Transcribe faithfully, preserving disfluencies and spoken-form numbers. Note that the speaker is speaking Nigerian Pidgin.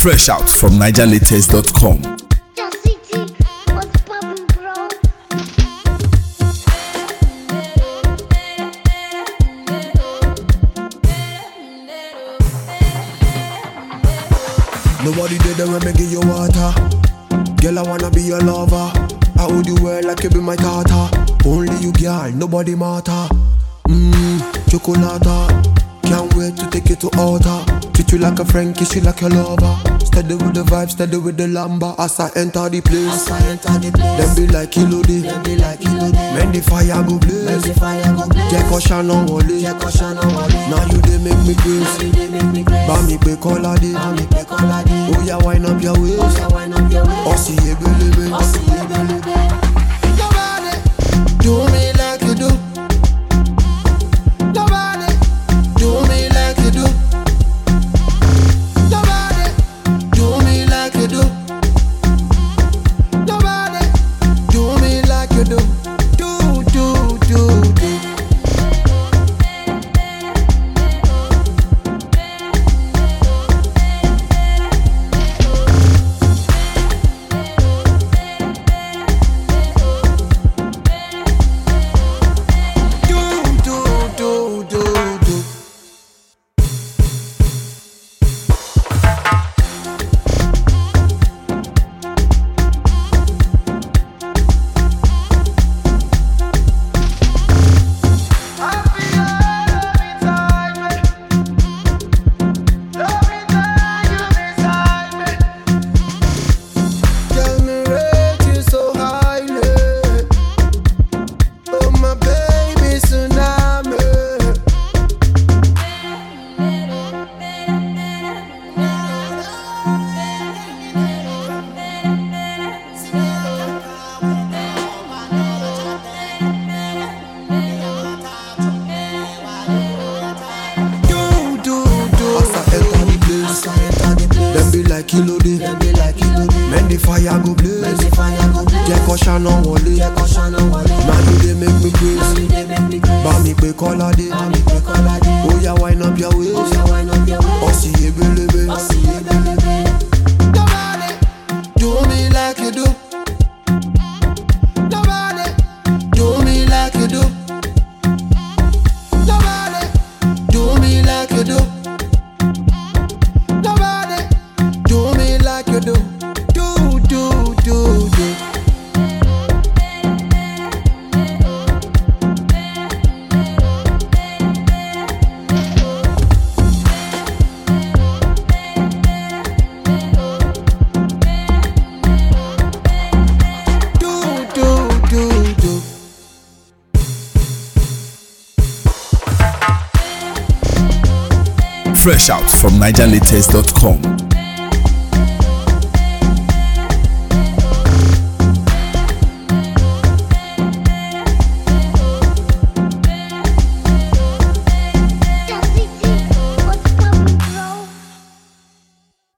Fresh out from niger latest dot com. Nobody did them when me give you water. Girl, I wanna be your lover. I hold you well like you be my tata. Only you, girl, nobody matter. Mmm, chocolata. Can't wait to take you to altar. Treat you like a friend, kiss you like your lover. Steady with the vibe, steady with the lamba. As I enter the place, As I enter the place, them be like Elodie. them be like Elodie. Men the fire go blaze. Men the fire go blaze. Jẹ́ kó ṣáná wọlé. Jẹ́ kó ṣáná wọlé. Now you dey make me crazy. You dey make me crazy. Bá mi pé Kọ́ládé. Bá mi pé Kọ́ládé. Oh yeah, wind up your waist. Oh yeah, wind up your waist. Ọ̀sì ebelebe. Ọ̀sì ebelebe. Nobody do me like you do. Nobody do me like you do. Nobody do me like you do. Nobody do me like you do. Do, do, do, do. Like Elodie, Them be like Elodie. men the fire go blaze. Men the fire go blaze. Jẹ́ kó ṣáná wọlé. Jẹ́ kó ṣáná wọlé. Now you dey make me Now crazy. you dey make me crazy. Bá mi pé Kọ́ládé. Bá mi pé Kọ́ládé. Oh yeah, wind up your waist. Oh yeah, wind up your waist. Ọ̀sì ebelebe. Ọ̀sì ebelebe. Nobody do me like you do. Nobody do me like you do. Nobody do me like you do. Nobody do me like you do. Do, do, do, do. Do, do, do, do. Fresh out from niger latest dot com.